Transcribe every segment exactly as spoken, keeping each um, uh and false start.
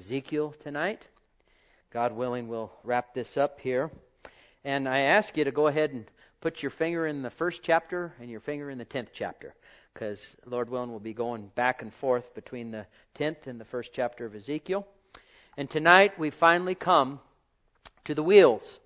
Ezekiel tonight. God willing, we'll wrap this up here. And I ask you to go ahead and put your finger in the first chapter and your finger in the tenth chapter, because Lord willing, we'll be going back and forth between the tenth and the first chapter of Ezekiel. And tonight we finally come to the wheels.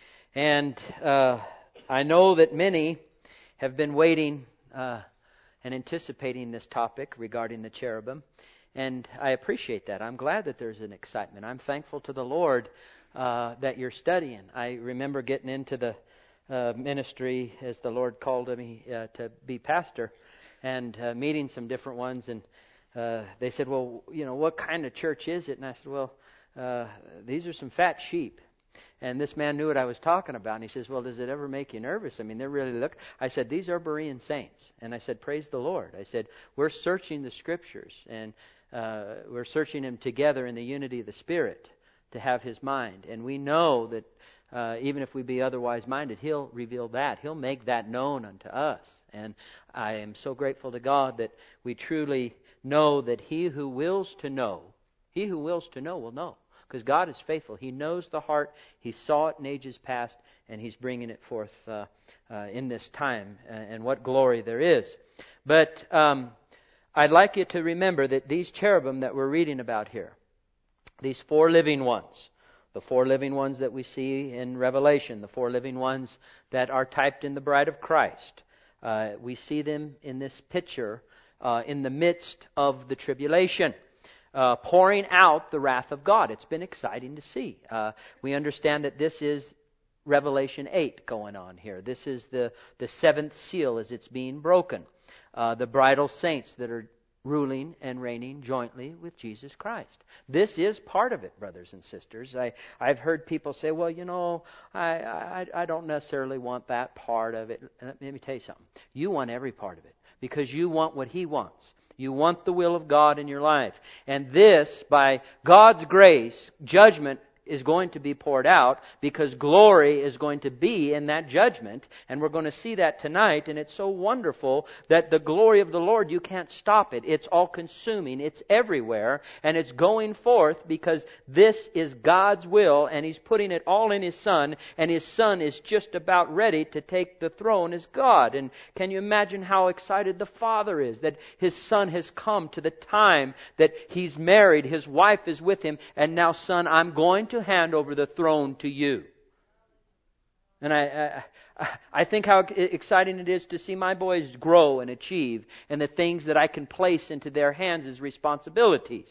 And uh, I know that many have been waiting uh, and anticipating this topic regarding the cherubim. And I appreciate that. I'm glad that there's an excitement. I'm thankful to the Lord uh, that you're studying. I remember getting into the uh, ministry as the Lord called me uh, to be pastor, and uh, meeting some different ones. And uh, they said, well, you know, what kind of church is it? And I said, well, uh, these are some fat sheep. And this man knew what I was talking about. And he says, well, does it ever make you nervous? I mean, they're really look. I said, these are Berean saints. And I said, praise the Lord. I said, we're searching the Scriptures. And uh, we're searching them together in the unity of the Spirit to have His mind. And we know that uh, even if we be otherwise minded, He'll reveal that. He'll make that known unto us. And I am so grateful to God that we truly know that He who wills to know, He who wills to know will know. Because God is faithful. He knows the heart. He saw it in ages past, and He's bringing it forth uh, uh, in this time. Uh, and what glory there is. But um, I'd like you to remember that these cherubim that we're reading about here, these four living ones, the four living ones that we see in Revelation, the four living ones that are typed in the bride of Christ, uh, we see them in this picture uh, in the midst of the tribulation. Uh, pouring out the wrath of God. It's been exciting to see. Uh, we understand that this is Revelation eight going on here. This is the, the seventh seal as it's being broken. Uh, the bridal saints that are ruling and reigning jointly with Jesus Christ. This is part of it, brothers and sisters. I, I've heard people say, well, you know, I, I, I don't necessarily want that part of it. Let me tell you something. You want every part of it because you want what He wants. You want the will of God in your life. And this, by God's grace, judgment is going to be poured out because glory is going to be in that judgment. And we're going to see that tonight. And it's so wonderful that the glory of the Lord, you can't stop it. It's all consuming. It's everywhere. And it's going forth because this is God's will. And He's putting it all in His Son. And His Son is just about ready to take the throne as God. And can you imagine how excited the Father is that His Son has come to the time that He's married. His wife is with Him. And now, Son, I'm going to to hand over the throne to you. And I, I I think how exciting it is to see my boys grow and achieve and the things that I can place into their hands as responsibilities.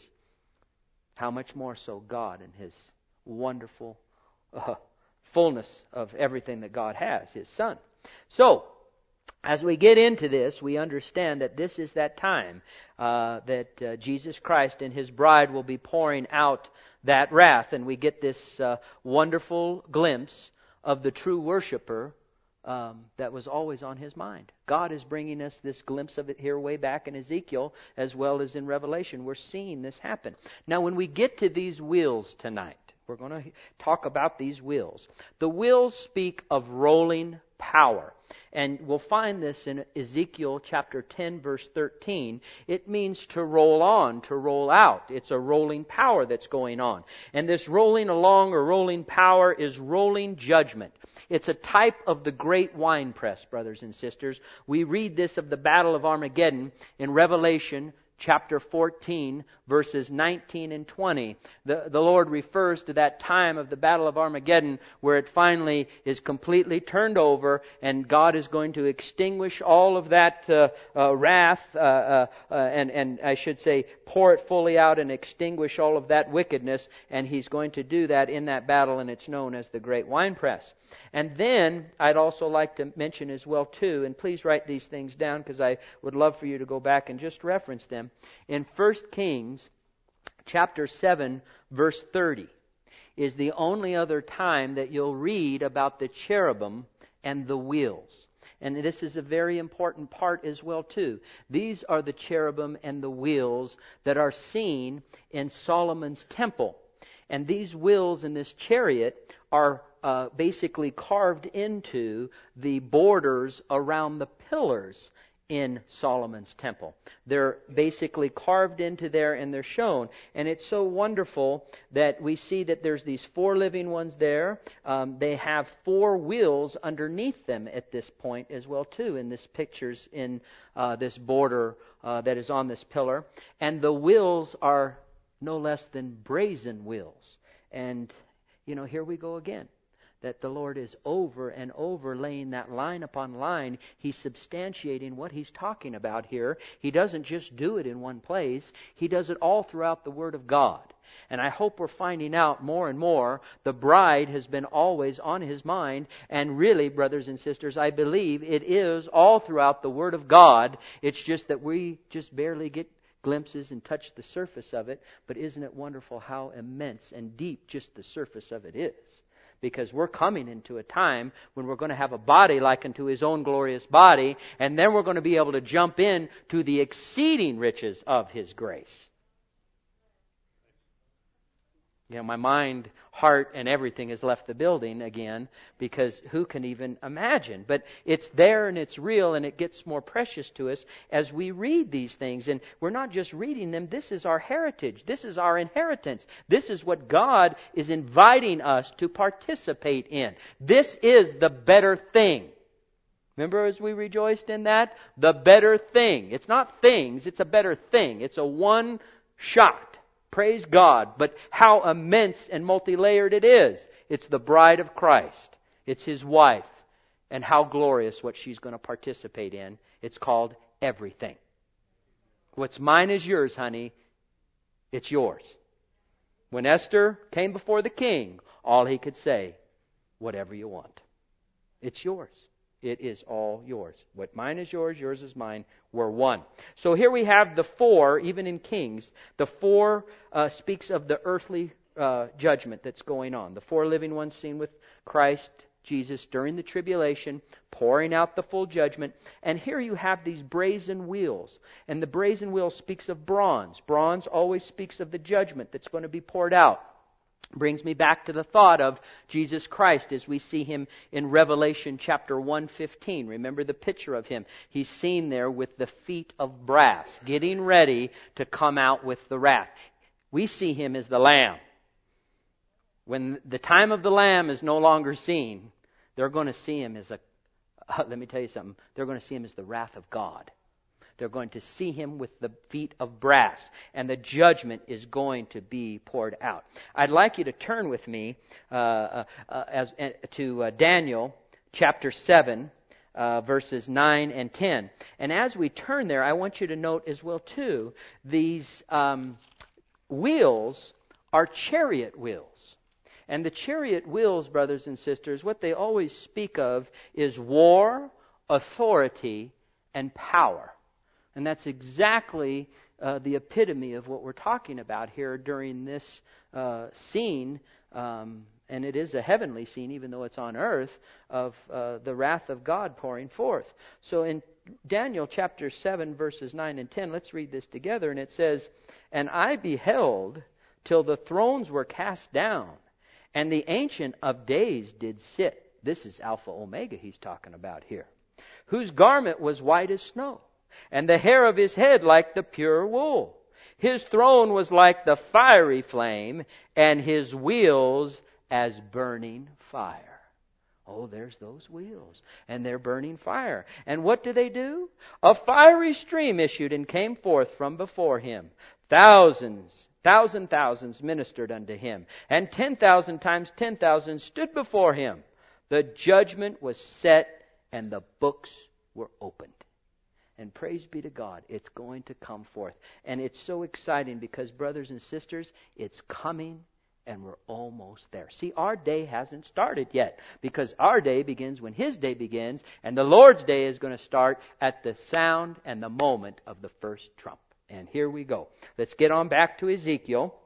How much more so God and His wonderful uh, fullness of everything that God has, His Son. So, as we get into this, we understand that this is that time uh, that uh, Jesus Christ and His bride will be pouring out that wrath. And we get this uh, wonderful glimpse of the true worshiper um, that was always on His mind. God is bringing us this glimpse of it here way back in Ezekiel as well as in Revelation. We're seeing this happen. Now, when we get to these wheels tonight, we're going to talk about these wheels. The wheels speak of rolling power. And we'll find this in Ezekiel chapter ten, verse thirteen. It means to roll on, to roll out. It's a rolling power that's going on. And this rolling along or rolling power is rolling judgment. It's a type of the great winepress, brothers and sisters. We read this of the Battle of Armageddon in Revelation chapter fourteen, verses nineteen and twenty. The, the Lord refers to that time of the Battle of Armageddon where it finally is completely turned over and God is going to extinguish all of that uh, uh, wrath uh, uh, uh, and, and I should say pour it fully out and extinguish all of that wickedness, and He's going to do that in that battle, and it's known as the Great Winepress. And then I'd also like to mention as well too, and please write these things down because I would love for you to go back and just reference them. In First Kings chapter seven, verse thirty is the only other time that you'll read about the cherubim and the wheels. And this is a very important part as well too. These are the cherubim and the wheels that are seen in Solomon's temple. And these wheels in this chariot are uh, basically carved into the borders around the pillars in Solomon's temple. They're basically carved into there and they're shown. And it's so wonderful that we see that there's these four living ones there. Um, they have four wheels underneath them at this point as well too, in this pictures in uh, this border uh, that is on this pillar. And the wheels are no less than brazen wheels. And, you know, here we go again. That the Lord is over and over laying that line upon line. He's substantiating what He's talking about here. He doesn't just do it in one place. He does it all throughout the Word of God. And I hope we're finding out more and more. The bride has been always on His mind. And really, brothers and sisters, I believe it is all throughout the Word of God. It's just that we just barely get glimpses and touch the surface of it. But isn't it wonderful how immense and deep just the surface of it is? Because we're coming into a time when we're going to have a body like unto His own glorious body. And then we're going to be able to jump in to the exceeding riches of His grace. You know, my mind, heart, and everything has left the building again, because who can even imagine? But it's there and it's real, and it gets more precious to us as we read these things. And we're not just reading them. This is our heritage. This is our inheritance. This is what God is inviting us to participate in. This is the better thing. Remember as we rejoiced in that? The better thing. It's not things. It's a better thing. It's a one shot. Praise God. But how immense and multi-layered it is. It's the bride of Christ. It's His wife. And how glorious what she's going to participate in. It's called everything. What's mine is yours, honey. It's yours. When Esther came before the king, all he could say, whatever you want. It's yours. It is all yours. What mine is yours, yours is mine. We're one. So here we have the four, even in Kings, the four uh, speaks of the earthly uh, judgment that's going on. The four living ones seen with Christ Jesus during the tribulation, pouring out the full judgment. And here you have these brazen wheels. And the brazen wheel speaks of bronze. Bronze always speaks of the judgment that's going to be poured out. Brings me back to the thought of Jesus Christ as we see Him in Revelation chapter one fifteen. Remember the picture of Him. He's seen there with the feet of brass, getting ready to come out with the wrath. We see Him as the Lamb. When the time of the Lamb is no longer seen, they're going to see Him as a, uh, let me tell you something, they're going to see Him as the wrath of God. They're going to see Him with the feet of brass. And the judgment is going to be poured out. I'd like you to turn with me uh, uh, uh, as, uh, to uh, Daniel chapter seven, uh, verses nine and ten. And as we turn there, I want you to note as well, too, these um, wheels are chariot wheels. And the chariot wheels, brothers and sisters, what they always speak of is war, authority, and power. And that's exactly uh, the epitome of what we're talking about here during this uh, scene. Um, and it is a heavenly scene, even though it's on earth, of uh, the wrath of God pouring forth. So in Daniel chapter seven, verses nine and ten, let's read this together. And it says, "And I beheld till the thrones were cast down, and the Ancient of Days did sit." This is Alpha Omega he's talking about here. "Whose garment was white as snow, and the hair of his head like the pure wool. His throne was like the fiery flame, and his wheels as burning fire." Oh, there's those wheels. And they're burning fire. And what do they do? "A fiery stream issued and came forth from before him. Thousands, thousand thousands ministered unto him. And ten thousand times ten thousand stood before him. The judgment was set, and the books were opened." And praise be to God, it's going to come forth. And it's so exciting because, brothers and sisters, it's coming and we're almost there. See, our day hasn't started yet, because our day begins when His day begins, and the Lord's day is going to start at the sound and the moment of the first trump. And here we go. Let's get on back to Ezekiel.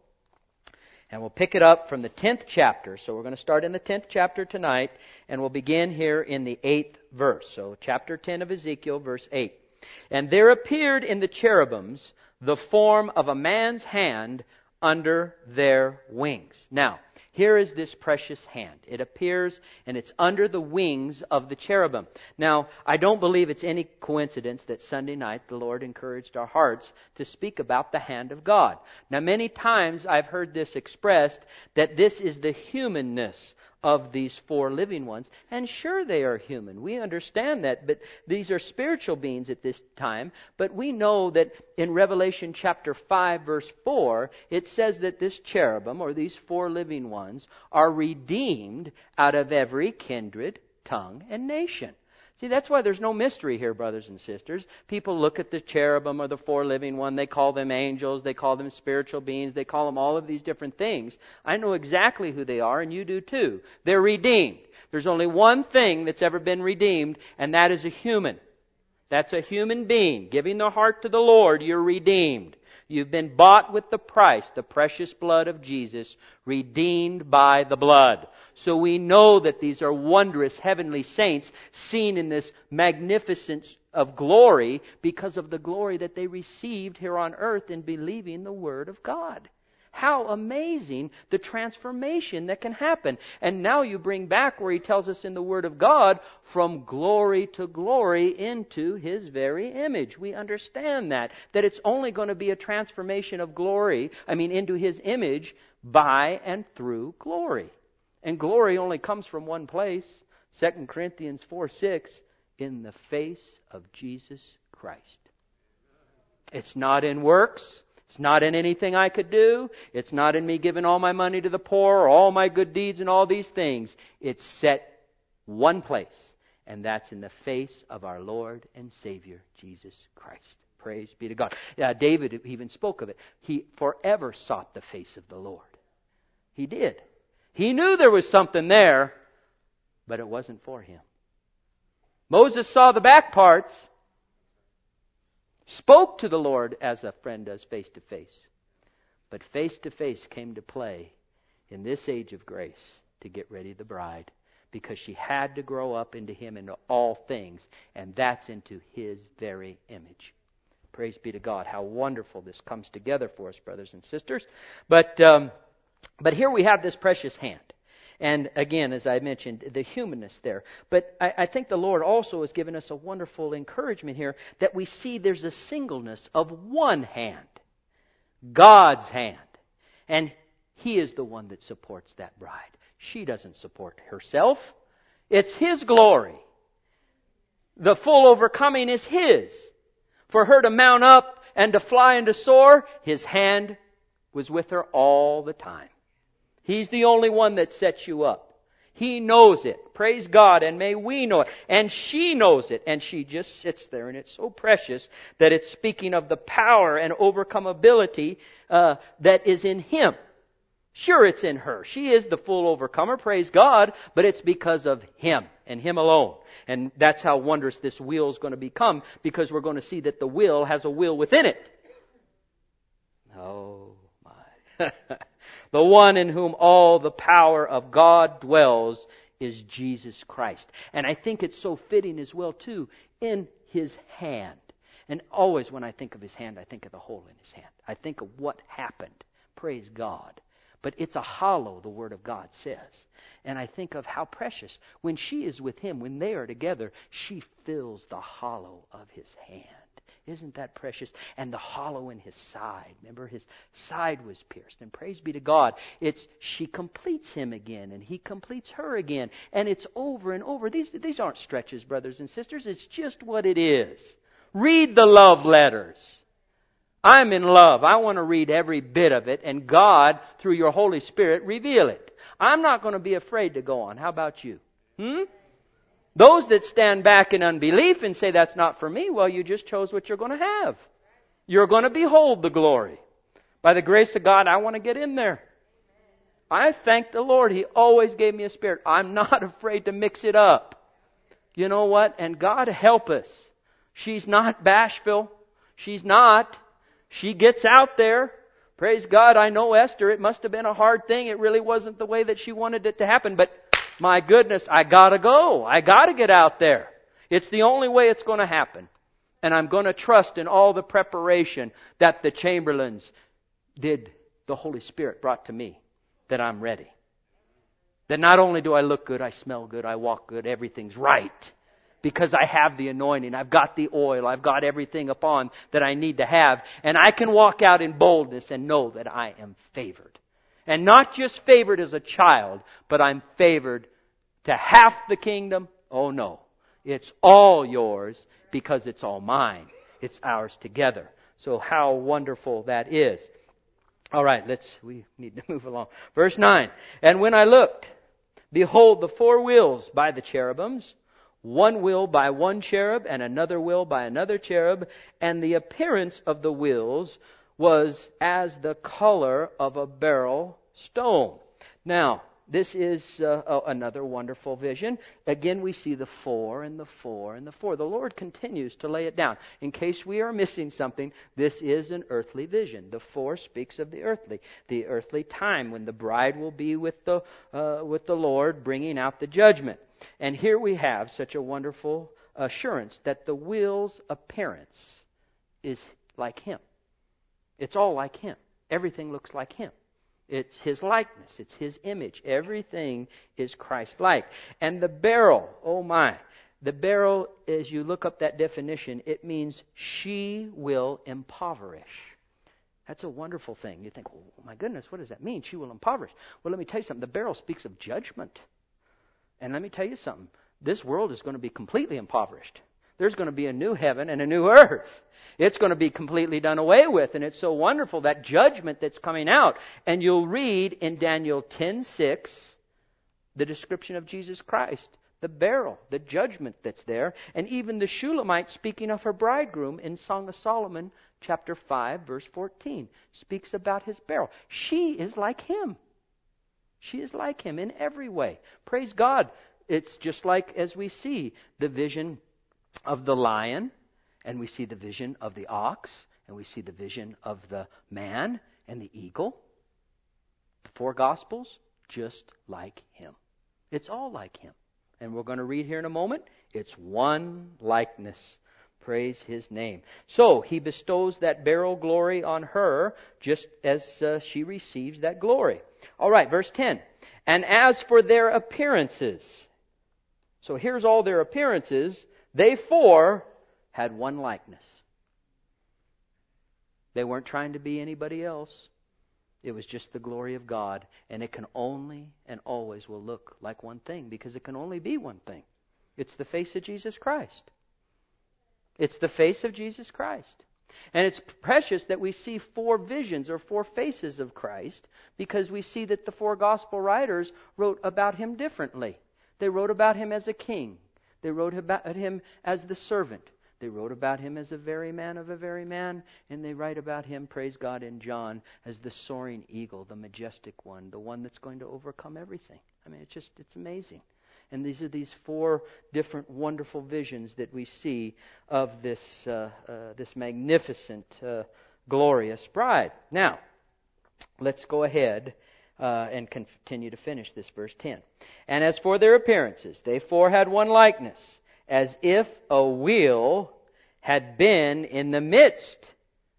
And we'll pick it up from the tenth chapter. So we're going to start in the tenth chapter tonight, and we'll begin here in the eighth verse. So chapter ten of Ezekiel, verse eight. "And there appeared in the cherubims the form of a man's hand under their wings." Now, Here is this precious hand. It appears and it's under the wings of the cherubim. Now, I don't believe it's any coincidence that Sunday night the Lord encouraged our hearts to speak about the hand of God. Now, many times I've heard this expressed that this is the humanness of these four living ones. And sure, they are human. We understand that. But these are spiritual beings at this time. But we know that in Revelation chapter five, verse four, it says that this cherubim, or these four living ones, are redeemed out of every kindred, tongue, and nation. See, that's why there's no mystery here, brothers and sisters. People look at the cherubim or the four living one. They call them angels. They call them spiritual beings. They call them all of these different things. I know exactly who they are, and you do too. They're redeemed. There's only one thing that's ever been redeemed, and that is a human. That's a human being. Giving their heart to the Lord, you're redeemed. You've been bought with the price, the precious blood of Jesus, redeemed by the blood. So we know that these are wondrous heavenly saints seen in this magnificence of glory because of the glory that they received here on earth in believing the Word of God. How amazing the transformation that can happen. And now you bring back where he tells us in the Word of God, from glory to glory into His very image. We understand that. That it's only going to be a transformation of glory, I mean into His image, by and through glory. And glory only comes from one place. Second Corinthians four six, in the face of Jesus Christ. It's not in works. It's not in anything I could do. It's not in me giving all my money to the poor or all my good deeds and all these things. It's set one place, and that's in the face of our Lord and Savior, Jesus Christ. Praise be to God. Yeah, David even spoke of it. He forever sought the face of the Lord. He did. He knew there was something there, but it wasn't for him. Moses saw the back parts, spoke to the Lord as a friend does face to face. But face to face came to play in this age of grace to get ready the bride. Because she had to grow up into Him into all things. And that's into His very image. Praise be to God. How wonderful this comes together for us, brothers and sisters. But, um, but here we have this precious hand. And again, as I mentioned, the humanness there. But I, I think the Lord also has given us a wonderful encouragement here that we see there's a singleness of one hand. God's hand. And He is the one that supports that bride. She doesn't support herself. It's His glory. The full overcoming is His. For her to mount up and to fly and to soar, His hand was with her all the time. He's the only one that sets you up. He knows it. Praise God. And may we know it. And she knows it. And she just sits there. And it's so precious that it's speaking of the power and overcomability uh, that is in Him. Sure, it's in her. She is the full overcomer. Praise God. But it's because of Him and Him alone. And that's how wondrous this will is going to become. Because we're going to see that the will has a will within it. Oh my. The one in whom all the power of God dwells is Jesus Christ. And I think it's so fitting as well, too, in His hand. And always when I think of His hand, I think of the hole in His hand. I think of what happened. Praise God. But it's a hollow, the Word of God says. And I think of how precious. When she is with Him, when they are together, she fills the hollow of His hand. Isn't that precious? And the hollow in His side. Remember, His side was pierced. And praise be to God. It's she completes Him again. And He completes her again. And it's over and over. These, these aren't stretches, brothers and sisters. It's just what it is. Read the love letters. I'm in love. I want to read every bit of it. And God, through your Holy Spirit, reveal it. I'm not going to be afraid to go on. How about you? Hmm? Those that stand back in unbelief and say that's not for me, well, you just chose what you're going to have. You're going to behold the glory. By the grace of God, I want to get in there. I thank the Lord. He always gave me a spirit. I'm not afraid to mix it up. You know what? And God help us. She's not bashful. She's not. She gets out there. Praise God. I know Esther. It must have been a hard thing. It really wasn't the way that she wanted it to happen. But my goodness, I gotta go. I gotta get out there. It's the only way it's going to happen. And I'm going to trust in all the preparation that the chamberlains did, the Holy Spirit brought to me, that I'm ready. That not only do I look good, I smell good, I walk good, everything's right. Because I have the anointing, I've got the oil, I've got everything upon that I need to have. And I can walk out in boldness and know that I am favored. And not just favored as a child, but I'm favored to half the kingdom. Oh no, it's all yours because it's all mine. It's ours together. So how wonderful that is. All right, let's, we need to move along. Verse nine. And when I looked, behold, the four wheels by the cherubims, one wheel by one cherub, and another wheel by another cherub, and the appearance of the wheels was as the color of a beryl stone. Now, this is uh, another wonderful vision. Again, we see the four and the four and the four. The Lord continues to lay it down. In case we are missing something, this is an earthly vision. The four speaks of the earthly, the earthly time when the bride will be with the uh, with the Lord, bringing out the judgment. And here we have such a wonderful assurance that the wheel's appearance is like Him. It's all like Him. Everything looks like Him. It's His likeness. It's His image. Everything is Christ-like. And the beryl, oh my, the beryl, as you look up that definition, it means she will impoverish. That's a wonderful thing. You think, oh my goodness, what does that mean? She will impoverish. Well, let me tell you something. The beryl speaks of judgment. And let me tell you something. This world is going to be completely impoverished. There's going to be a new heaven and a new earth. It's going to be completely done away with. And it's so wonderful, that judgment that's coming out. And you'll read in Daniel ten six the description of Jesus Christ. The beryl, the judgment that's there. And even the Shulamite, speaking of her bridegroom in Song of Solomon, chapter five, verse fourteen, speaks about his beryl. She is like him. She is like him in every way. Praise God. It's just like as we see the vision of the lion, and we see the vision of the ox, and we see the vision of the man and the eagle. The four Gospels, just like him. It's all like him. And we're going to read here in a moment. It's one likeness. Praise His name. So He bestows that beryl glory on her just as uh, she receives that glory. All right, verse ten. And as for their appearances, so here's all their appearances. They four had one likeness. They weren't trying to be anybody else. It was just the glory of God. And it can only and always will look like one thing, because it can only be one thing. It's the face of Jesus Christ. It's the face of Jesus Christ. And it's precious that we see four visions or four faces of Christ, because we see that the four gospel writers wrote about Him differently. They wrote about Him as a king. They wrote about Him as the servant. They wrote about Him as a very man of a very man. And they write about Him, praise God, in John as the soaring eagle, the majestic one, the one that's going to overcome everything. I mean, it's just, it's amazing. And these are these four different wonderful visions that we see of this uh, uh, this magnificent, uh, glorious bride. Now, let's go ahead uh, and continue to finish this verse ten. And as for their appearances, they four had one likeness, as if a wheel had been in the midst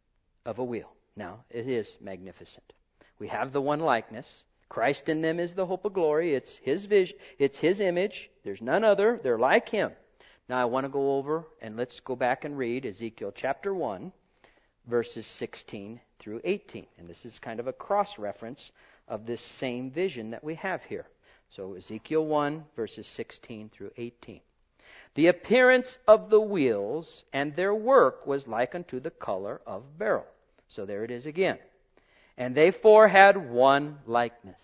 of a wheel. Now, it is magnificent. We have the one likeness. Christ in them is the hope of glory. It's His vision. It's His image. There's none other. They're like Him. Now I want to go over and let's go back and read Ezekiel chapter one, verses sixteen through eighteen. And this is kind of a cross-reference of this same vision that we have here. So Ezekiel one, verses sixteen through eighteen. The appearance of the wheels and their work was like unto the color of beryl. So there it is again. And they four had one likeness.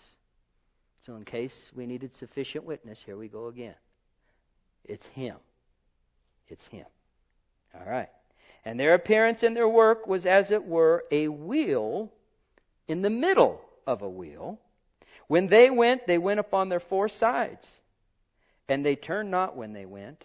So in case we needed sufficient witness, here we go again. It's Him. It's Him. All right. And their appearance and their work was as it were a wheel in the middle of a wheel. When they went, they went upon their four sides. And they turned not when they went.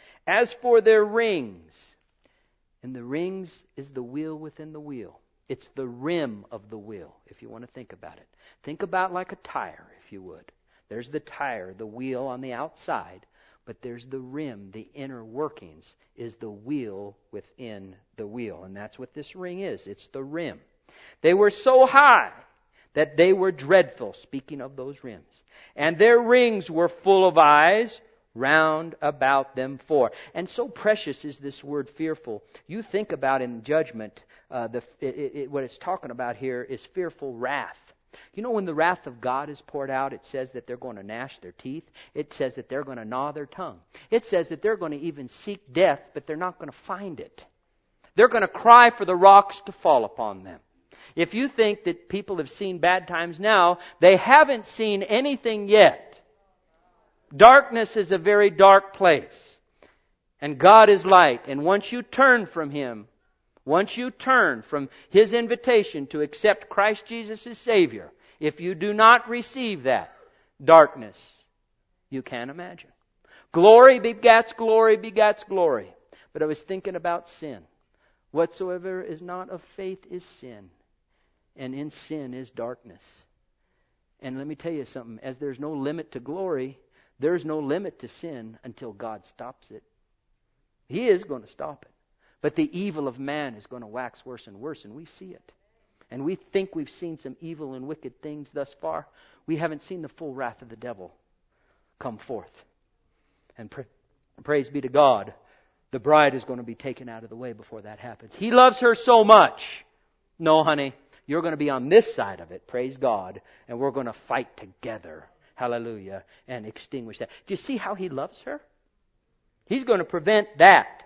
As for their rings, and the rings is the wheel within the wheel. It's the rim of the wheel, if you want to think about it. Think about like a tire, if you would. There's the tire, the wheel on the outside, but there's the rim, the inner workings, is the wheel within the wheel. And that's what this ring is. It's the rim. They were so high that they were dreadful, speaking of those rims. And their rings were full of eyes, round about them four. And so precious is this word fearful. You think about in judgment, uh, the it, it, what it's talking about here is fearful wrath. You know, when the wrath of God is poured out, it says that they're going to gnash their teeth. It says that they're going to gnaw their tongue. It says that they're going to even seek death, but they're not going to find it. They're going to cry for the rocks to fall upon them. If you think that people have seen bad times now, they haven't seen anything yet. Darkness is a very dark place. And God is light. And once you turn from Him, once you turn from His invitation to accept Christ Jesus as Savior, if you do not receive that, darkness, you can't imagine. Glory begats glory begats glory. But I was thinking about sin. Whatsoever is not of faith is sin. And in sin is darkness. And let me tell you something. As there's no limit to glory, there's no limit to sin until God stops it. He is going to stop it. But the evil of man is going to wax worse and worse, and we see it. And we think we've seen some evil and wicked things thus far. We haven't seen the full wrath of the devil come forth. And pra- praise be to God, the bride is going to be taken out of the way before that happens. He loves her so much. No, honey, you're going to be on this side of it, praise God, and we're going to fight together. Hallelujah. And extinguish that. Do you see how He loves her? He's going to prevent that.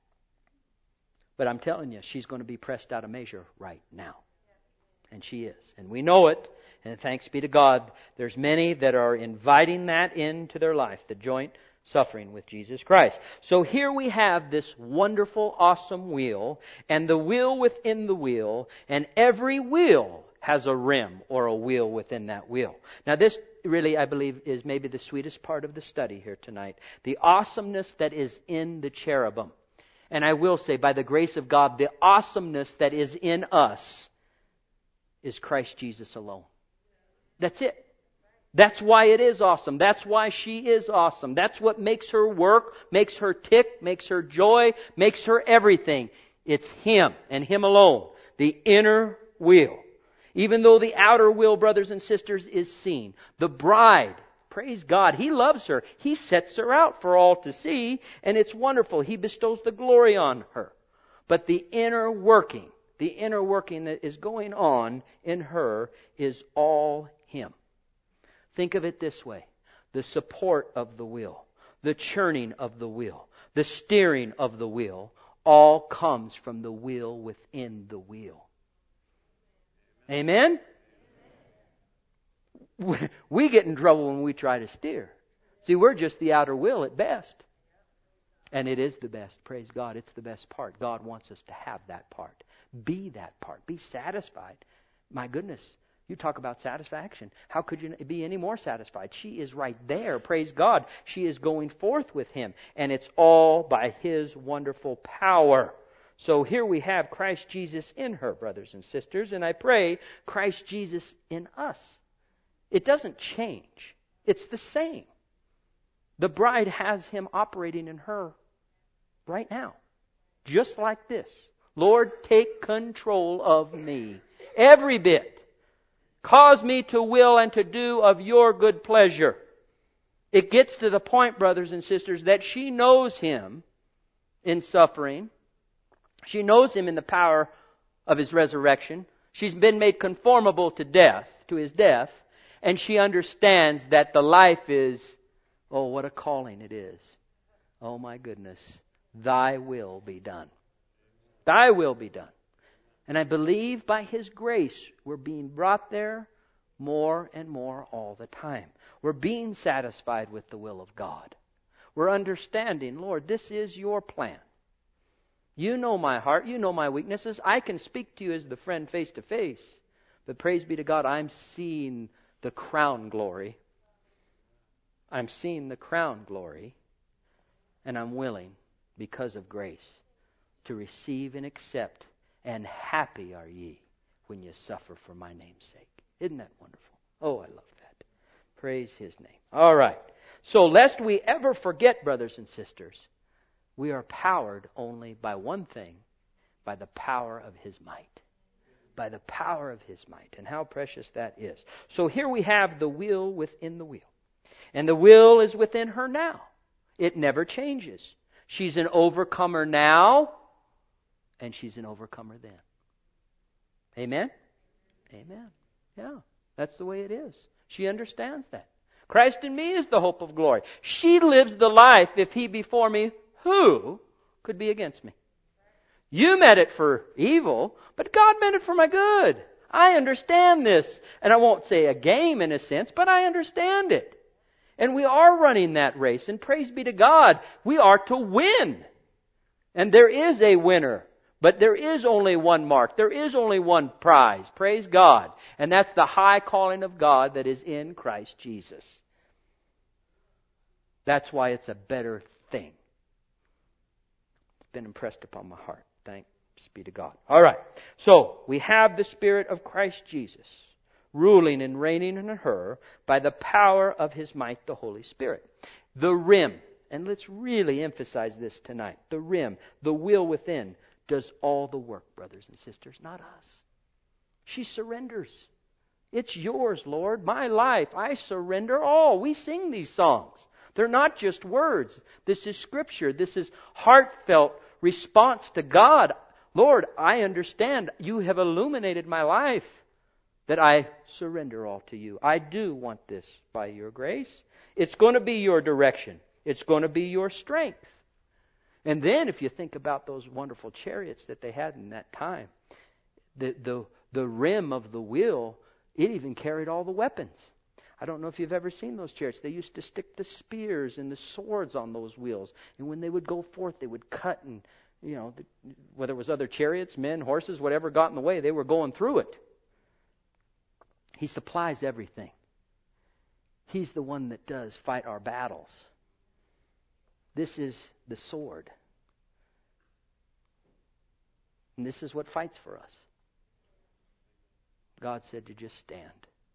But I'm telling you, she's going to be pressed out of measure right now. And she is. And we know it. And thanks be to God, there's many that are inviting that into their life, the joint suffering with Jesus Christ. So here we have this wonderful, awesome wheel, and the wheel within the wheel, and every wheel has a rim or a wheel within that wheel. Now this really, I believe, is maybe the sweetest part of the study here tonight. The awesomeness that is in the cherubim. And I will say, by the grace of God, the awesomeness that is in us is Christ Jesus alone. That's it. That's why it is awesome. That's why she is awesome. That's what makes her work, makes her tick, makes her joy, makes her everything. It's Him and Him alone. The inner wheel. Even though the outer wheel, brothers and sisters, is seen. The bride, praise God, He loves her. He sets her out for all to see, and it's wonderful. He bestows the glory on her. But the inner working, the inner working that is going on in her is all Him. Think of it this way. The support of the wheel, the churning of the wheel, the steering of the wheel, all comes from the wheel within the wheel. Amen? We get in trouble when we try to steer. See, we're just the outer wheel at best. And it is the best. Praise God. It's the best part. God wants us to have that part. Be that part. Be satisfied. My goodness. You talk about satisfaction. How could you be any more satisfied? She is right there. Praise God. She is going forth with Him. And it's all by His wonderful power. So here we have Christ Jesus in her, brothers and sisters. And I pray Christ Jesus in us. It doesn't change. It's the same. The bride has Him operating in her right now. Just like this. Lord, take control of me. Every bit. Cause me to will and to do of your good pleasure. It gets to the point, brothers and sisters, that she knows Him in suffering. She knows Him in the power of His resurrection. She's been made conformable to death, to His death. And she understands that the life is, oh, what a calling it is. Oh, my goodness. Thy will be done. Thy will be done. And I believe by His grace we're being brought there more and more all the time. We're being satisfied with the will of God. We're understanding, Lord, this is your plan. You know my heart. You know my weaknesses. I can speak to you as the friend face to face. But praise be to God, I'm seeing the crown glory. I'm seeing the crown glory. And I'm willing, because of grace, to receive and accept. And happy are ye when you suffer for my name's sake. Isn't that wonderful? Oh, I love that. Praise His name. All right. So lest we ever forget, brothers and sisters, we are powered only by one thing, by the power of His might. by the power of His might. And how precious that is. So here we have the will within the will. And the will is within her now. It never changes. She's an overcomer now, and she's an overcomer then. Amen? Amen. Yeah, that's the way it is. She understands that. Christ in me is the hope of glory. She lives the life, if He be for me, who could be against me? You meant it for evil, but God meant it for my good. I understand this. And I won't say a game in a sense, but I understand it. And we are running that race. And praise be to God, we are to win. And there is a winner. But there is only one mark. There is only one prize. Praise God. And that's the high calling of God that is in Christ Jesus. That's why it's a better thing. It's been impressed upon my heart. Thanks be to God. All right. So, we have the Spirit of Christ Jesus ruling and reigning in her by the power of His might, the Holy Spirit. The rim, and let's really emphasize this tonight. The rim, the will within, does all the work, brothers and sisters, not us. She surrenders. It's yours, Lord. My life, I surrender all. We sing these songs. They're not just words. This is Scripture. This is heartfelt response to God. Lord, I understand. You have illuminated my life, that I surrender all to You. I do want this by Your grace. It's going to be Your direction. It's going to be Your strength. And then if you think about those wonderful chariots that they had in that time, the, the, the rim of the wheel, it even carried all the weapons. I don't know if you've ever seen those chariots. They used to stick the spears and the swords on those wheels. And when they would go forth, they would cut and, you know, whether it was other chariots, men, horses, whatever got in the way, they were going through it. He supplies everything. He's the one that does fight our battles. This is the sword. And this is what fights for us. God said to just stand.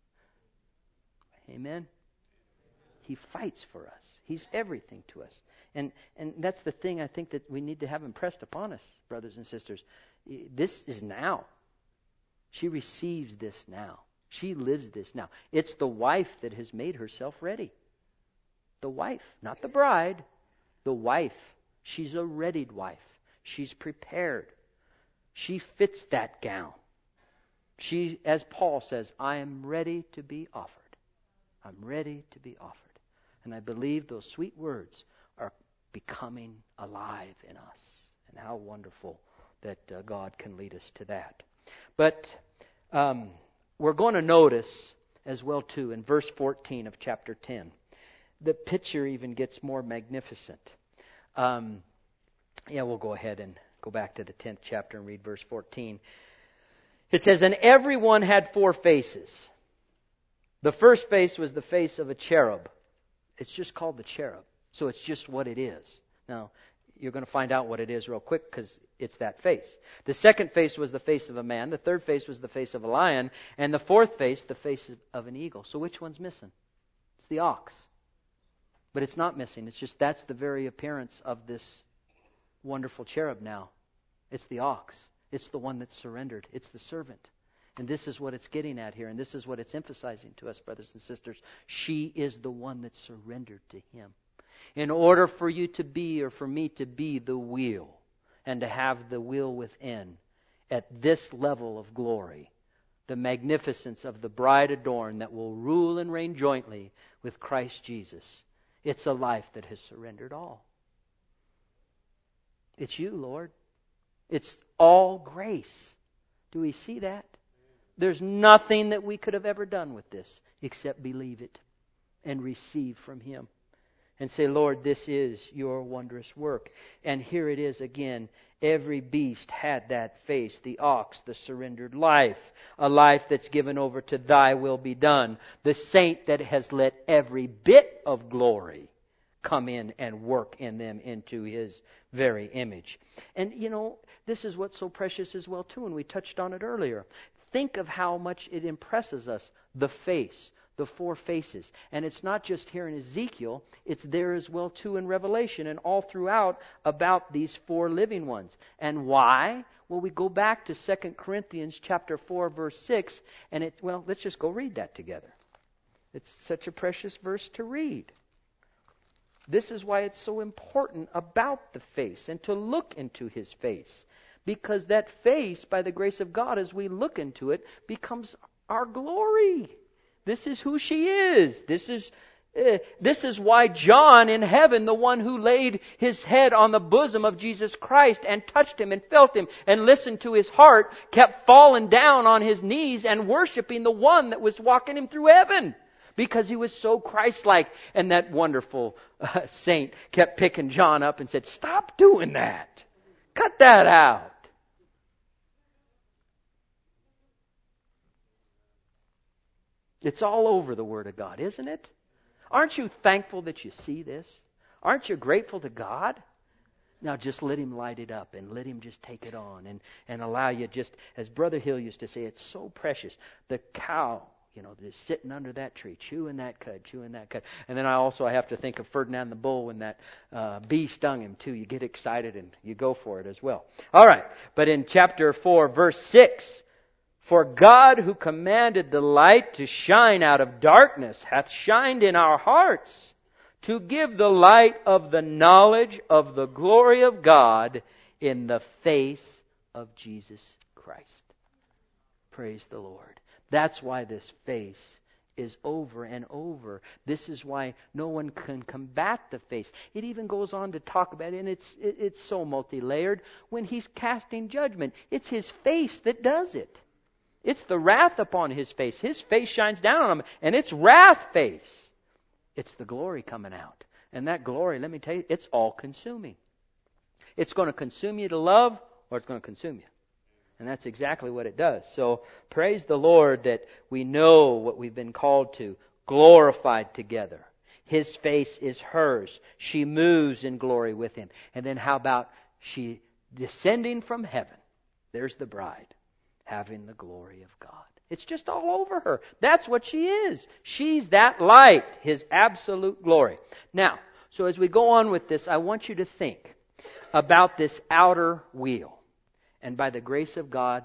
Amen? He fights for us. He's everything to us. And and that's the thing I think that we need to have impressed upon us, brothers and sisters. This is now. She receives this now. She lives this now. It's the wife that has made herself ready. The wife, not the bride. The wife. She's a readied wife. She's prepared. She fits that gown. She, as Paul says, I am ready to be offered. I'm ready to be offered. And I believe those sweet words are becoming alive in us. And how wonderful that uh, God can lead us to that. But um, we're going to notice as well, too, in verse fourteen of chapter ten, the picture even gets more magnificent. Um, yeah, we'll go ahead and go back to the tenth chapter and read verse fourteen. It says, and everyone had four faces. The first face was the face of a cherub. It's just called the cherub. So it's just what it is. Now, you're going to find out what it is real quick because it's that face. The second face was the face of a man. The third face was the face of a lion. And the fourth face, the face of an eagle. So which one's missing? It's the ox. But it's not missing. It's just that's the very appearance of this wonderful cherub now. It's the ox. It's the one that's surrendered. It's the servant. And this is what it's getting at here. And this is what it's emphasizing to us, brothers and sisters. She is the one that's surrendered to Him. In order for you to be, or for me to be, the wheel, and to have the wheel within, at this level of glory, the magnificence of the bride adorned that will rule and reign jointly with Christ Jesus, it's a life that has surrendered all. It's you, Lord. It's all grace. Do we see that? There's nothing that we could have ever done with this except believe it and receive from Him. And say, Lord, this is Your wondrous work. And here it is again. Every beast had that face. The ox, the surrendered life. A life that's given over to Thy will be done. The saint that has let every bit of glory come in and work in them into His very image. And, you know, this is what's so precious as well, too, and we touched on it earlier. Think of how much it impresses us. The face, The four faces. And it's not just here in Ezekiel, it's there as well too in Revelation and all throughout about these four living ones. And why? Well, we go back to Second Corinthians chapter four, verse six, and it well, let's just go read that together. It's such a precious verse to read. This is why it's so important about the face and to look into His face. Because that face, by the grace of God, as we look into it, becomes our glory. This is who she is. This is uh, this is why John in heaven, the one who laid his head on the bosom of Jesus Christ and touched Him and felt Him and listened to His heart, kept falling down on his knees and worshiping the one that was walking him through heaven. Because he was so Christ-like. And that wonderful uh, saint kept picking John up and said, "Stop doing that. Cut that out." It's all over the Word of God, isn't it? Aren't you thankful that you see this? Aren't you grateful to God? Now just let Him light it up and let Him just take it on and, and allow you just, as Brother Hill used to say, it's so precious. The cow, you know, that's sitting under that tree, chewing that cud, chewing that cud. And then I also I have to think of Ferdinand the Bull when that uh, bee stung him too. You get excited and you go for it as well. All right, but in chapter four, verse six, "For God, who commanded the light to shine out of darkness, hath shined in our hearts, to give the light of the knowledge of the glory of God in the face of Jesus Christ." Praise the Lord. That's why this face is over and over. This is why no one can combat the face. It even goes on to talk about it, and it's, it, it's so multi-layered. When He's casting judgment, it's His face that does it. It's the wrath upon His face. His face shines down on Him, and it's wrath face. It's the glory coming out. And that glory, let me tell you, it's all-consuming. It's going to consume you to love, or it's going to consume you. And that's exactly what it does. So praise the Lord that we know what we've been called to, glorified together. His face is hers. She moves in glory with Him. And then how about she descending from heaven? There's the bride, having the glory of God. It's just all over her. That's what she is. She's that light, His absolute glory. Now, so as we go on with this, I want you to think about this outer wheel. And by the grace of God,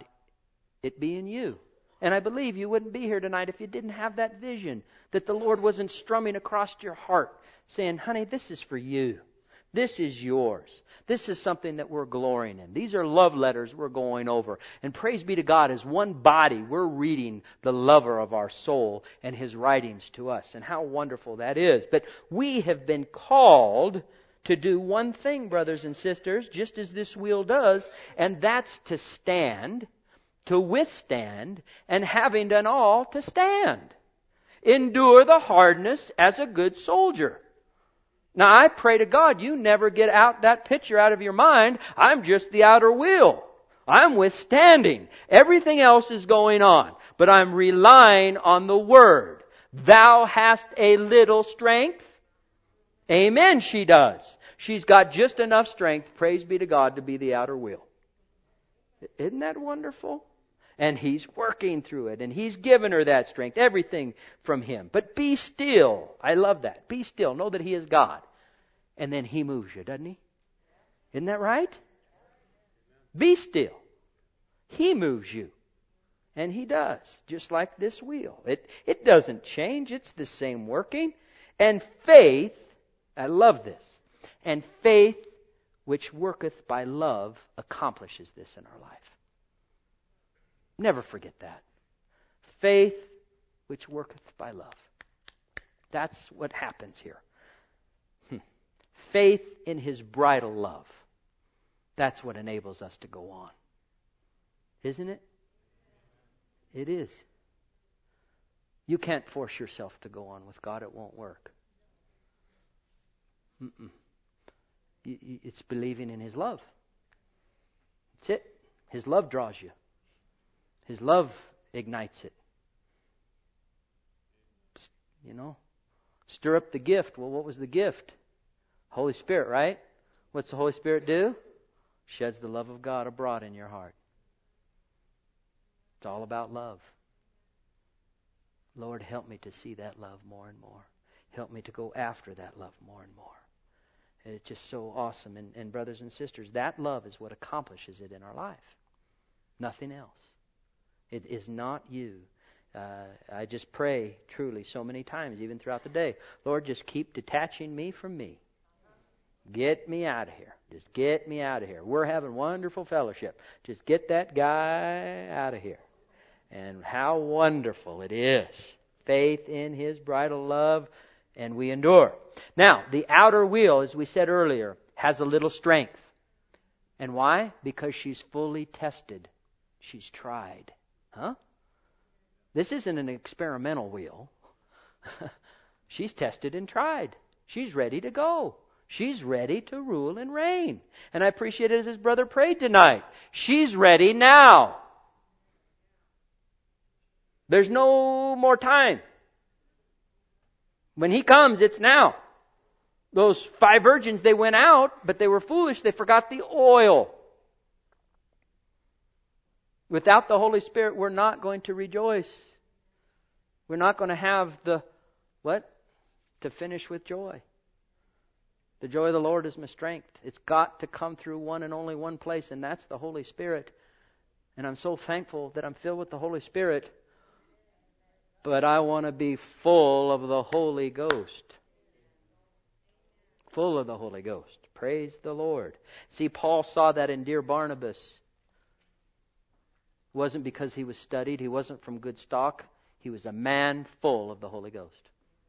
it being you. And I believe you wouldn't be here tonight if you didn't have that vision, that the Lord wasn't strumming across your heart, saying, "Honey, this is for you. This is yours. This is something that we're glorying in. These are love letters we're going over." And praise be to God, as one body, we're reading the lover of our soul and His writings to us. And how wonderful that is. But we have been called to do one thing, brothers and sisters, just as this wheel does, and that's to stand, to withstand, and having done all, to stand. Endure the hardness as a good soldier. Now, I pray to God you never get out that picture out of your mind. I'm just the outer wheel. I'm withstanding. Everything else is going on. But I'm relying on the Word. Thou hast a little strength. Amen, she does. She's got just enough strength, praise be to God, to be the outer wheel. Isn't that wonderful? And He's working through it, and He's given her that strength, everything from Him. But be still. I love that. Be still. Know that He is God. And then He moves you, doesn't He? Isn't that right? Be still. He moves you. And He does, just like this wheel. It, it doesn't change. It's the same working. And faith, I love this. And faith, which worketh by love, accomplishes this in our life. Never forget that. Faith, which worketh by love. That's what happens here. Hmm. Faith in His bridal love. That's what enables us to go on. Isn't it? It is. You can't force yourself to go on with God. It won't work. Mm-mm. It's believing in His love. That's it. His love draws you. His love ignites it. You know? Stir up the gift. Well, what was the gift? Holy Spirit, right? What's the Holy Spirit do? Sheds the love of God abroad in your heart. It's all about love. Lord, help me to see that love more and more. Help me to go after that love more and more. It's just so awesome. And, and brothers and sisters, that love is what accomplishes it in our life. Nothing else. It is not you. Uh, I just pray truly so many times, even throughout the day, Lord, just keep detaching me from me. Get me out of here. Just get me out of here. We're having wonderful fellowship. Just get that guy out of here. And how wonderful it is. Faith in His bridal love, and we endure. Now, the outer wheel, as we said earlier, has a little strength. And why? Because she's fully tested. She's tried. Huh? This isn't an experimental wheel. She's tested and tried. She's ready to go. She's ready to rule and reign. And I appreciate it as his brother prayed tonight. She's ready now. There's no more time. When He comes, it's now. Those five virgins, they went out, but they were foolish. They forgot the oil. Without the Holy Spirit, we're not going to rejoice. We're not going to have the, what? To finish with joy. The joy of the Lord is my strength. It's got to come through one and only one place, and that's the Holy Spirit. And I'm so thankful that I'm filled with the Holy Spirit. But I want to be full of the Holy Ghost. Full of the Holy Ghost. Praise the Lord. See, Paul saw that in dear Barnabas. It wasn't because he was studied. He wasn't from good stock. He was a man full of the Holy Ghost.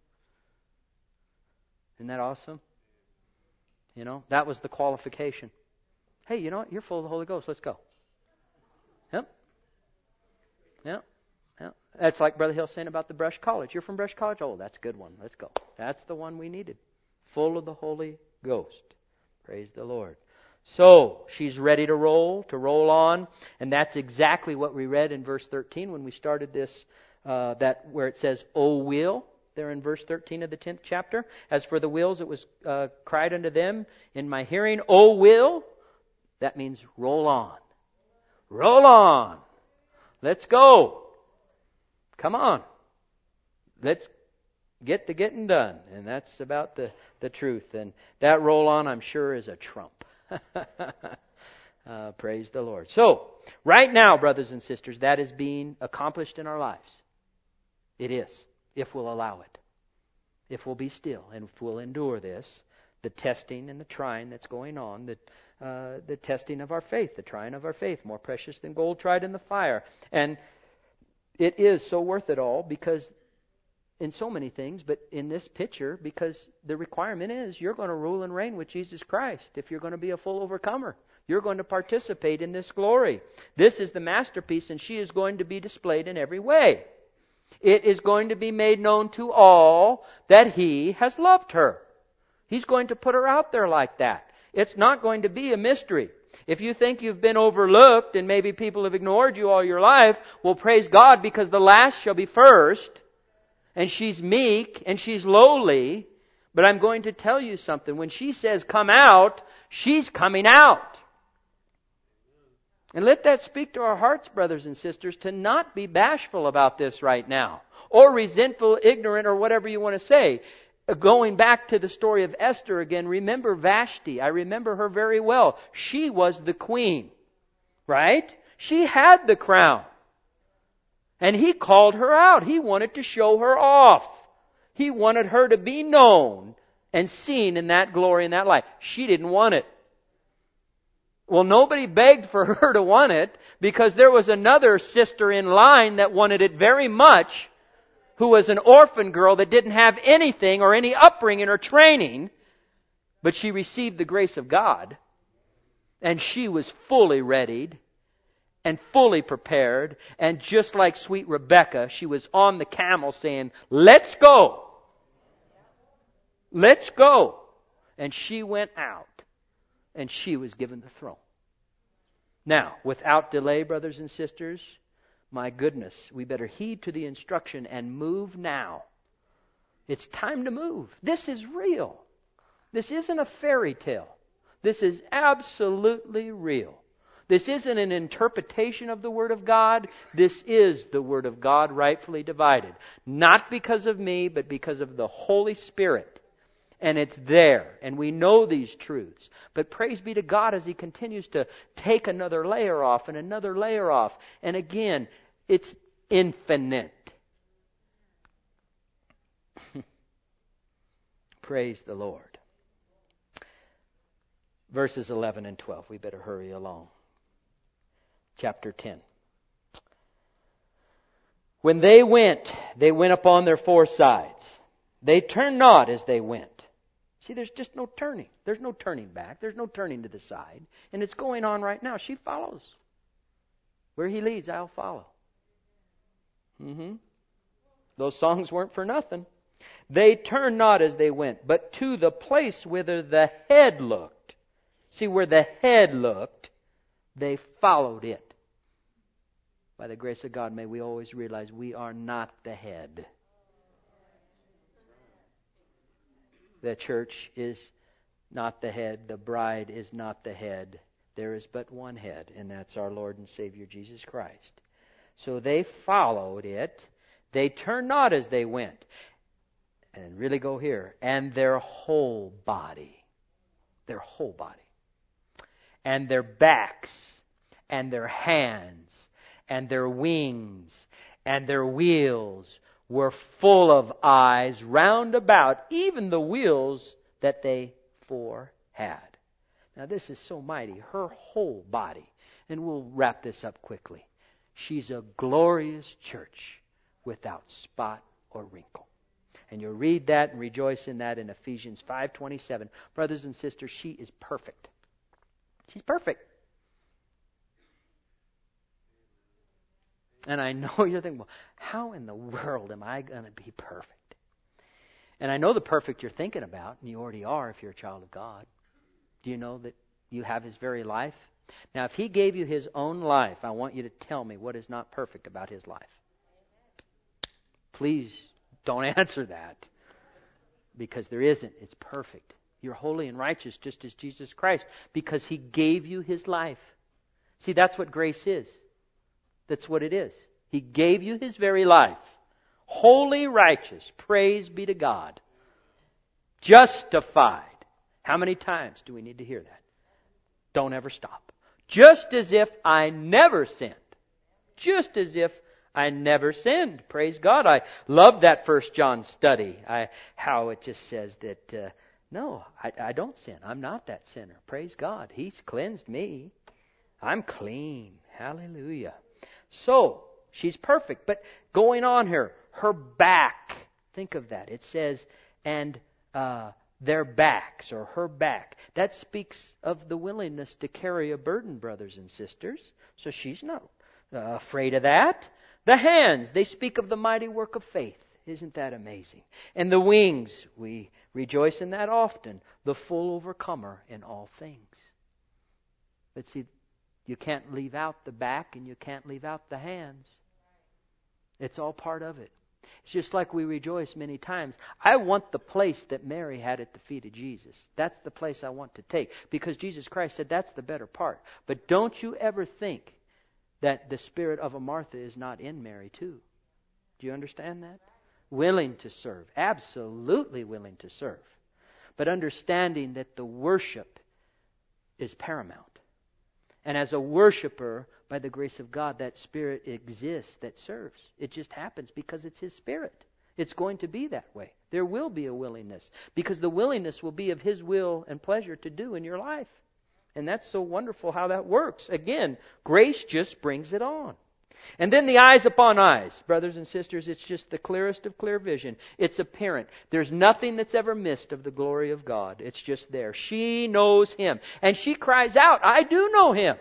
Isn't that awesome? You know, that was the qualification. Hey, you know what? You're full of the Holy Ghost. Let's go. Yep. Yep. Yep. That's like Brother Hill saying about the Brush College. You're from Brush College? Oh, that's a good one. Let's go. That's the one we needed. Full of the Holy Ghost. Praise the Lord. So, she's ready to roll, to roll on. And that's exactly what we read in verse thirteen when we started this, uh, that where it says, O will. There in verse thirteen of the tenth chapter. As for the wills, it was uh, cried unto them in my hearing, O will. That means roll on. Roll on. Let's go. Come on. Let's get the getting done. And that's about the, the truth. And that roll on, I'm sure, is a trump. uh, praise the Lord. So, right now, brothers and sisters, that is being accomplished in our lives. It is. If we'll allow it. If we'll be still and if we'll endure this, the testing and the trying that's going on, the, uh, the testing of our faith, the trying of our faith, more precious than gold tried in the fire. And it is so worth it all because in so many things, but in this picture, because the requirement is you're going to rule and reign with Jesus Christ if you're going to be a full overcomer. You're going to participate in this glory. This is the masterpiece and she is going to be displayed in every way. It is going to be made known to all that He has loved her. He's going to put her out there like that. It's not going to be a mystery. If you think you've been overlooked and maybe people have ignored you all your life, well, praise God, because the last shall be first. And she's meek and she's lowly. But I'm going to tell you something. When she says come out, she's coming out. And let that speak to our hearts, brothers and sisters, to not be bashful about this right now. Or resentful, ignorant, or whatever you want to say. Going back to the story of Esther again, remember Vashti. I remember her very well. She was the queen. Right? She had the crown. And he called her out. He wanted to show her off. He wanted her to be known and seen in that glory and that light. She didn't want it. Well, nobody begged for her to want it because there was another sister in line that wanted it very much, who was an orphan girl that didn't have anything or any upbringing or training, but she received the grace of God, and she was fully readied and fully prepared, and just like sweet Rebecca, she was on the camel saying, let's go. Let's go. And she went out. And she was given the throne. Now, without delay, brothers and sisters, my goodness, we better heed to the instruction and move now. It's time to move. This is real. This isn't a fairy tale. This is absolutely real. This isn't an interpretation of the Word of God. This is the Word of God rightfully divided. Not because of me, but because of the Holy Spirit. And it's there. And we know these truths. But praise be to God as He continues to take another layer off and another layer off. And again, it's infinite. Praise the Lord. Verses eleven and twelve. We better hurry along. Chapter ten. When they went, they went upon their four sides. They turned not as they went. See, there's just no turning. There's no turning back. There's no turning to the side. And it's going on right now. She follows. Where He leads, I'll follow. Mm-hmm. Those songs weren't for nothing. They turned not as they went, but to the place whither the head looked. See, where the head looked, they followed it. By the grace of God, may we always realize we are not the head. The church is not the head. The bride is not the head. There is but one head, and that's our Lord and Savior Jesus Christ. So they followed it. They turned not as they went. And really go here. And their whole body. Their whole body. And their backs. And their hands. And their wings. And their wheels were full of eyes round about, even the wheels that they four had. Now this is so mighty. Her whole body. And we'll wrap this up quickly. She's a glorious church without spot or wrinkle. And you'll read that and rejoice in that in Ephesians five twenty-seven. Brothers and sisters, she is perfect. She's perfect. And I know you're thinking, well, how in the world am I going to be perfect? And I know the perfect you're thinking about, and you already are if you're a child of God. Do you know that you have His very life? Now, if He gave you His own life, I want you to tell me what is not perfect about His life. Please don't answer that, because there isn't. It's perfect. You're holy and righteous just as Jesus Christ, because He gave you His life. See, that's what grace is. That's what it is. He gave you His very life. Holy, righteous. Praise be to God. Justified. How many times do we need to hear that? Don't ever stop. Just as if I never sinned. Just as if I never sinned. Praise God. I love that First John study. I, how it just says that, uh, no, I, I don't sin. I'm not that sinner. Praise God. He's cleansed me. I'm clean. Hallelujah. So, she's perfect. But going on here, her back. Think of that. It says, and uh, their backs, or her back. That speaks of the willingness to carry a burden, brothers and sisters. So she's not uh, afraid of that. The hands, they speak of the mighty work of faith. Isn't that amazing? And the wings, we rejoice in that often. The full overcomer in all things. But see, you can't leave out the back and you can't leave out the hands. It's all part of it. It's just like we rejoice many times. I want the place that Mary had at the feet of Jesus. That's the place I want to take. Because Jesus Christ said that's the better part. But don't you ever think that the spirit of a Martha is not in Mary too. Do you understand that? Willing to serve. Absolutely willing to serve. But understanding that the worship is paramount. And as a worshiper, by the grace of God, that spirit exists that serves. It just happens because it's His Spirit. It's going to be that way. There will be a willingness. Because the willingness will be of His will and pleasure to do in your life. And that's so wonderful how that works. Again, grace just brings it on. And then the eyes upon eyes. Brothers and sisters, it's just the clearest of clear vision. It's apparent. There's nothing that's ever missed of the glory of God. It's just there. She knows Him. And she cries out, I do know Him.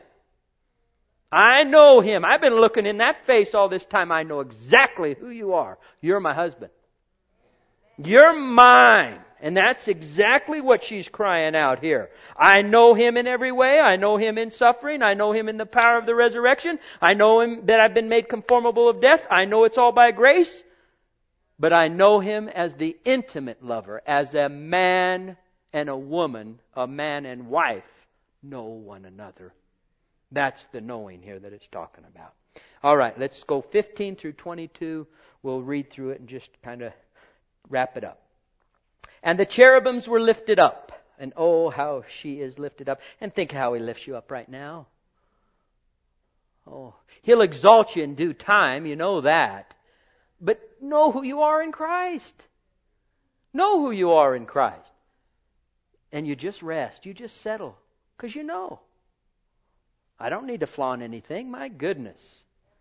I know Him. I've been looking in that face all this time. I know exactly who you are. You're my husband. You're mine. And that's exactly what she's crying out here. I know Him in every way. I know Him in suffering. I know Him in the power of the resurrection. I know Him that I've been made conformable of death. I know it's all by grace. But I know Him as the intimate lover, as a man and a woman, a man and wife know one another. That's the knowing here that it's talking about. All right, let's go fifteen through twenty-two. We'll read through it and just kind of wrap it up. And the cherubims were lifted up. And oh, how she is lifted up. And think how He lifts you up right now. Oh, He'll exalt you in due time. You know that. But know who you are in Christ. Know who you are in Christ. And you just rest. You just settle. Because you know. I don't need to flaunt anything. My goodness.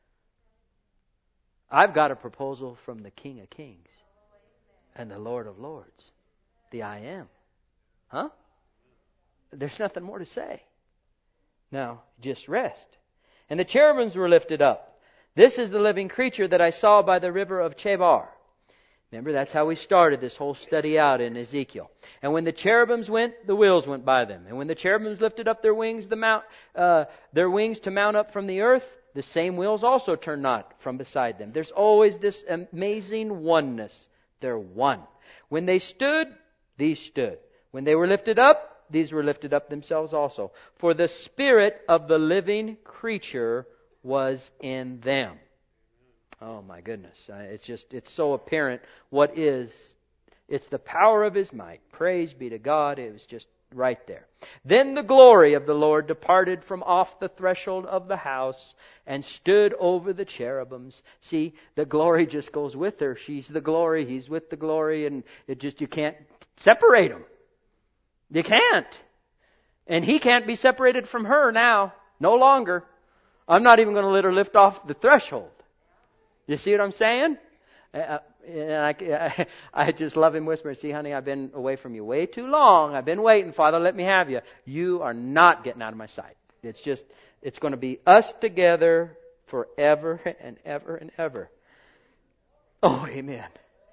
I've got a proposal from the King of Kings and the Lord of Lords. The I Am. Huh? There's nothing more to say. Now, just rest. And the cherubims were lifted up. This is the living creature that I saw by the river of Chebar. Remember, that's how we started this whole study out in Ezekiel. And when the cherubims went, the wheels went by them. And when the cherubims lifted up their wings, the mount, uh, their wings to mount up from the earth, the same wheels also turned not from beside them. There's always this amazing oneness. They're one. When they stood, these stood. When they were lifted up, these were lifted up themselves also. For the spirit of the living creature was in them. Oh my goodness. It's just, it's so apparent what is. It's the power of His might. Praise be to God. It was just right there. Then the glory of the Lord departed from off the threshold of the house and stood over the cherubims. See, the glory just goes with her. She's the glory. He's with the glory. And it just, you can't separate them. You can't. And He can't be separated from her now. No longer. I'm not even going to let her lift off the threshold. You see what I'm saying? Uh, and I, I just love Him whispering, see, honey, I've been away from you way too long. I've been waiting. Father, let me have you. You are not getting out of my sight. It's just, it's going to be us together forever and ever and ever. Oh, amen.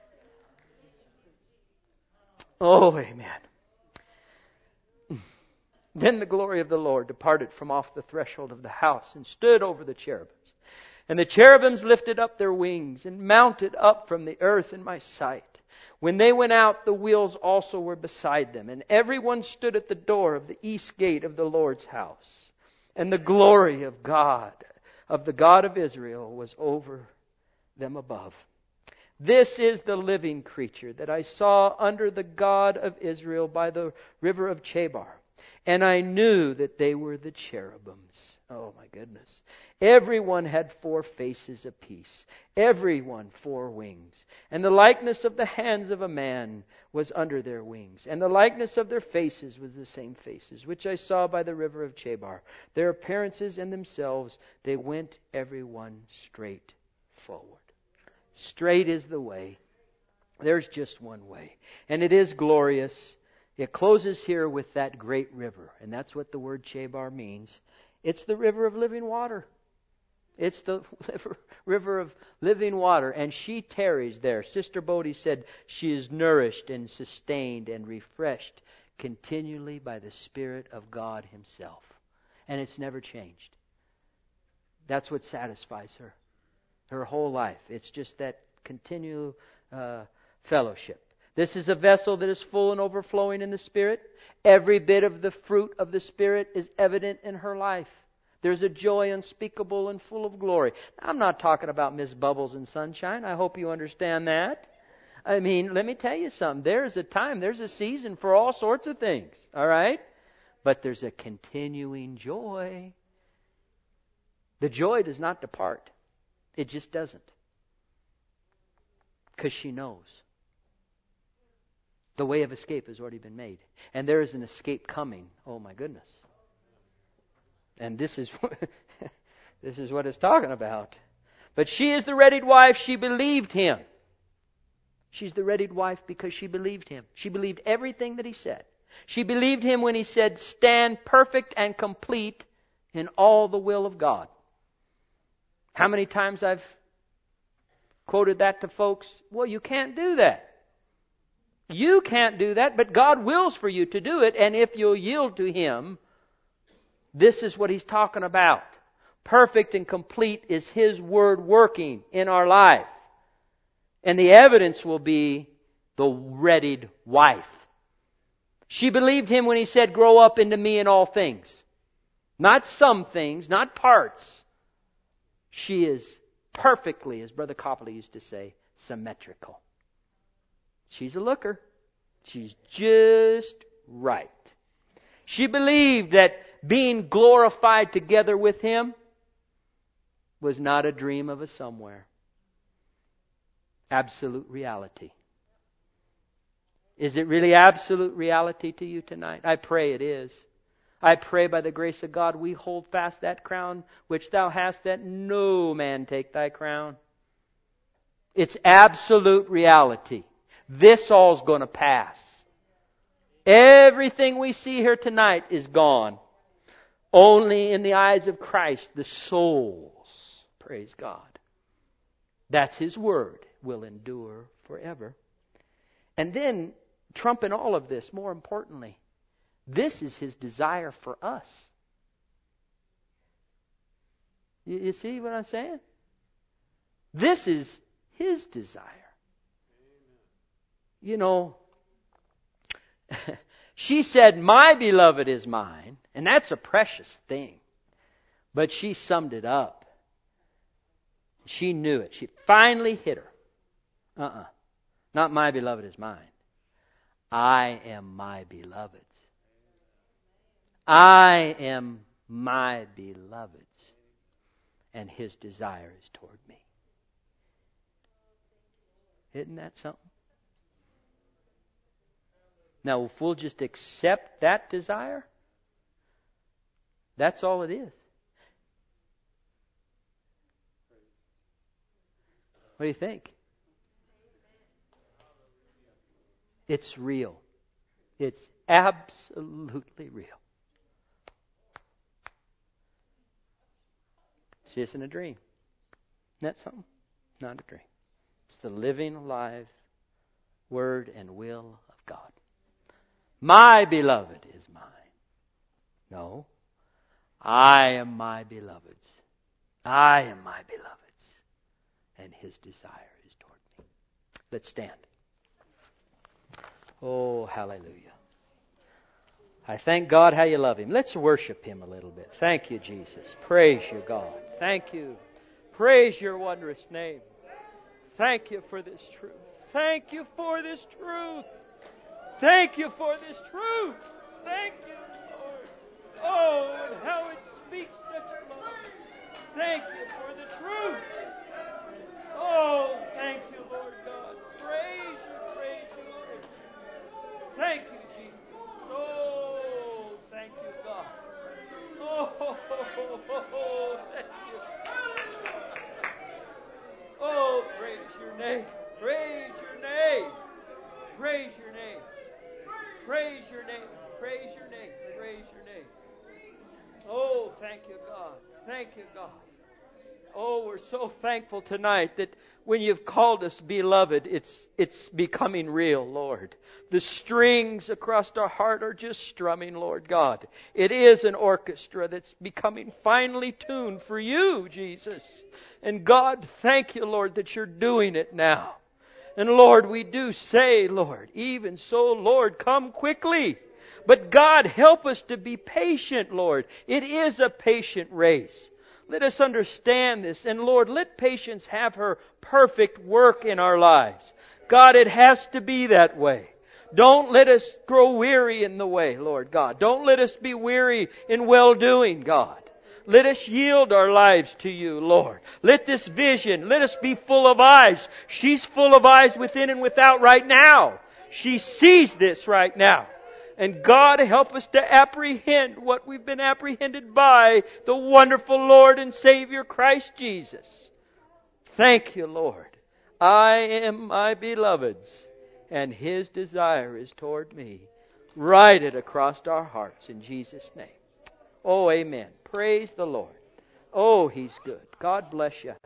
Oh, amen. Then the glory of the Lord departed from off the threshold of the house and stood over the cherubims. And the cherubims lifted up their wings and mounted up from the earth in my sight. When they went out, the wheels also were beside them. And everyone stood at the door of the east gate of the Lord's house. And the glory of God, of the God of Israel, was over them above. This is the living creature that I saw under the God of Israel by the river of Chebar. And I knew that they were the cherubims. Oh my goodness. Everyone had four faces apiece. Everyone four wings. And the likeness of the hands of a man was under their wings. And the likeness of their faces was the same faces, which I saw by the river of Chebar. Their appearances and themselves, they went every one straight forward. Straight is the way. There's just one way. And it is glorious. It closes here with that great river. And that's what the word Chebar means. It's the river of living water. It's the river, river of living water. And she tarries there. Sister Bodie said she is nourished and sustained and refreshed continually by the Spirit of God Himself. And it's never changed. That's what satisfies her. Her whole life. It's just that continual uh, fellowship. This is a vessel that is full and overflowing in the Spirit. Every bit of the fruit of the Spirit is evident in her life. There's a joy unspeakable and full of glory. Now, I'm not talking about Miss Bubbles and Sunshine. I hope you understand that. I mean, let me tell you something. There's a time, there's a season for all sorts of things. All right? But there's a continuing joy. The joy does not depart. It just doesn't. Because she knows. The way of escape has already been made. And there is an escape coming. Oh my goodness. And this is what, this is what it's talking about. But she is the readied wife. She believed Him. She's the readied wife because she believed Him. She believed everything that He said. She believed Him when He said, stand perfect and complete in all the will of God. How many times I've quoted that to folks? Well, you can't do that. You can't do that, but God wills for you to do it. And if you'll yield to Him, this is what He's talking about. Perfect and complete is His Word working in our life. And the evidence will be the readied wife. She believed Him when He said, grow up into me in all things. Not some things, not parts. She is perfectly, as Brother Copley used to say, symmetrical. She's a looker. She's just right. She believed that being glorified together with Him was not a dream of a somewhere. Absolute reality. Is it really absolute reality to you tonight? I pray it is. I pray by the grace of God we hold fast that crown which Thou hast, that no man take Thy crown. It's absolute reality. This all's going to pass. Everything we see here tonight is gone. Only in the eyes of Christ, the souls, praise God. That's His Word, will endure forever. And then, trumping all of this, more importantly, this is His desire for us. You, you see what I'm saying? This is His desire. You know, she said, my beloved is mine. And that's a precious thing. But she summed it up. She knew it. She finally hit her. Uh-uh. Not my beloved is mine. I am my beloved's. I am my beloved's. And His desire is toward me. Isn't that something? Now, if we'll just accept that desire, that's all it is. What do you think? It's real. It's absolutely real. It's just in a dream. Isn't that something? Not a dream. It's the living, alive Word and will of God. My beloved is mine. No. I am my beloved's. I am my beloved's. And His desire is toward me. Let's stand. Oh, hallelujah. I thank God how you love Him. Let's worship Him a little bit. Thank you, Jesus. Praise you, God. Thank you. Praise your wondrous name. Thank you for this truth. Thank you for this truth. Thank you for this truth. Thank you, Lord. Oh, and how it speaks such love. Thank you for the truth. Oh, thank you, Lord God. Praise you, praise you, Lord. Thank you, Jesus. Oh, thank you, God. Oh, thank you. Oh, praise your name. Praise your name. Praise your name. Praise your name. Praise your name. Praise your name. Oh, thank you, God. Thank you, God. Oh, we're so thankful tonight that when you've called us beloved, it's it's becoming real, Lord. The strings across our heart are just strumming, Lord God. It is an orchestra that's becoming finely tuned for you, Jesus. And God, thank you, Lord, that you're doing it now. And Lord, we do say, Lord, even so, Lord, come quickly. But God, help us to be patient, Lord. It is a patient race. Let us understand this. And Lord, let patience have her perfect work in our lives. God, it has to be that way. Don't let us grow weary in the way, Lord God. Don't let us be weary in well-doing, God. Let us yield our lives to you, Lord. Let this vision, let us be full of eyes. She's full of eyes within and without right now. She sees this right now. And God, help us to apprehend what we've been apprehended by the wonderful Lord and Savior Christ Jesus. Thank you, Lord. I am my beloved's, and His desire is toward me. Write it across our hearts in Jesus' name. Oh, amen. Praise the Lord. Oh, He's good. God bless you.